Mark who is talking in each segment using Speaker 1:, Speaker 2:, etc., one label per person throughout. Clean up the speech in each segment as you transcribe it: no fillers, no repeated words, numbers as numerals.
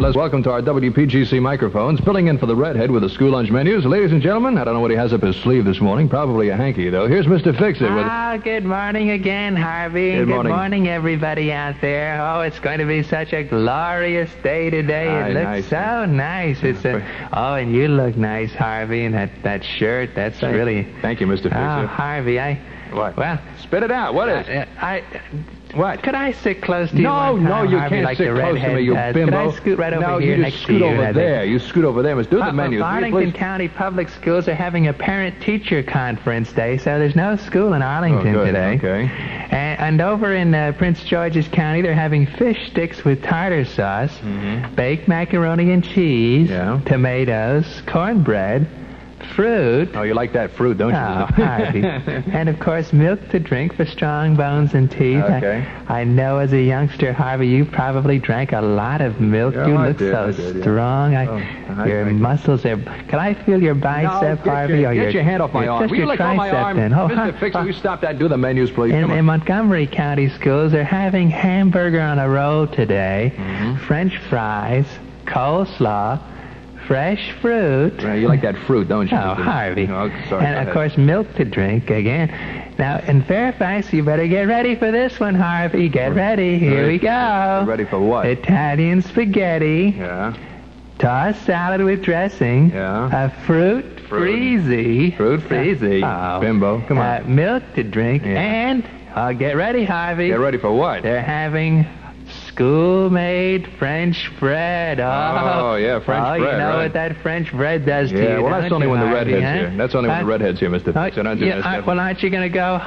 Speaker 1: Let's welcome to our WPGC microphones, filling in for the redhead with the school lunch menus. Ladies and gentlemen, I don't know what he has up his sleeve this morning. Probably a hanky, though. Here's Mr. Fix-It with...
Speaker 2: Good morning again, Harvey.
Speaker 1: Good
Speaker 2: morning, everybody out there. Oh, it's going to be such a glorious day today. It looks
Speaker 1: nice.
Speaker 2: so nice. And you look nice, Harvey, and that shirt, that's really...
Speaker 1: Thank you, Mr. Fix-It.
Speaker 2: Oh, Harvey,
Speaker 1: What?
Speaker 2: Well...
Speaker 1: Spit it out. What is? What?
Speaker 2: Could I sit close to you?
Speaker 1: No, you
Speaker 2: Harvey,
Speaker 1: can't
Speaker 2: like
Speaker 1: sit
Speaker 2: the
Speaker 1: close to me, you
Speaker 2: does?
Speaker 1: bimbo.
Speaker 2: Could I scoot right over here next to you?
Speaker 1: No, you just scoot over there. You scoot over there. Let's do the menus.
Speaker 2: Arlington County Public Schools are having a parent-teacher conference day, so there's no school in Arlington today.
Speaker 1: Okay.
Speaker 2: And over in Prince George's County, they're having fish sticks with tartar sauce, baked macaroni and cheese, tomatoes, cornbread, fruit.
Speaker 1: Oh, you like that fruit, don't you?
Speaker 2: Oh, Harvey. And, of course, milk to drink for strong bones and teeth.
Speaker 1: Okay.
Speaker 2: I know as a youngster, Harvey, you probably drank a lot of milk.
Speaker 1: Yeah,
Speaker 2: you
Speaker 1: I
Speaker 2: look
Speaker 1: did,
Speaker 2: so
Speaker 1: I did, yeah.
Speaker 2: strong. Your
Speaker 1: Thank
Speaker 2: muscles are... Can I feel your bicep, Harvey?
Speaker 1: Get your hand off my arm.
Speaker 2: Just your
Speaker 1: let go of my
Speaker 2: tricep,
Speaker 1: arm.
Speaker 2: then. Oh,
Speaker 1: Mr. Fix-It, will you stop that? Do the menus, please.
Speaker 2: In Montgomery County schools, they're having hamburger on a roll today, French fries, coleslaw, fresh fruit.
Speaker 1: You like that fruit, don't you?
Speaker 2: Oh, Harvey.
Speaker 1: Oh, sorry.
Speaker 2: And, of course, milk to drink again. Now, in Fairfax, you better get ready for this one, Harvey. Get ready. Here we go.
Speaker 1: Ready for what?
Speaker 2: Italian spaghetti.
Speaker 1: Yeah.
Speaker 2: Tossed salad with dressing.
Speaker 1: Yeah.
Speaker 2: Fruit freezy.
Speaker 1: Fruit freezy. Bimbo. Come on.
Speaker 2: Milk to drink. And, get ready, Harvey.
Speaker 1: Get ready for what?
Speaker 2: They're having... school-made French bread.
Speaker 1: Oh, yeah, French bread,
Speaker 2: you know
Speaker 1: right.
Speaker 2: what that French bread does to you,
Speaker 1: Yeah, well, that's only when the
Speaker 2: Harvey,
Speaker 1: redhead's here. That's only when the redhead's here, Mr. Fix-It.
Speaker 2: Well, aren't you going to go,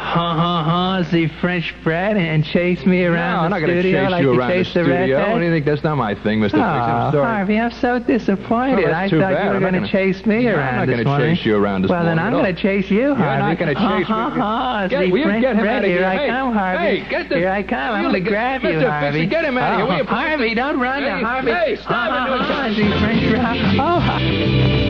Speaker 2: see French bread and chase me around the studio?
Speaker 1: I'm not going to chase you around the studio. What do you think? That's not my thing, Mr. Fix-It. I'm sorry.
Speaker 2: Harvey, I'm so disappointed.
Speaker 1: Oh,
Speaker 2: I thought you were going to chase me around this morning.
Speaker 1: I'm not going to chase you around this morning.
Speaker 2: Well, then I'm going to chase you, Harvey.
Speaker 1: You're not going to chase me.
Speaker 2: See French bread. Here I come, Harvey.
Speaker 1: Hey,
Speaker 2: Here I come. I'm going to grab you, Harvey.
Speaker 1: Get him out of here.
Speaker 2: Harvey, don't run now, Harvey.
Speaker 1: Hey, stop it.
Speaker 2: See French bread. Oh,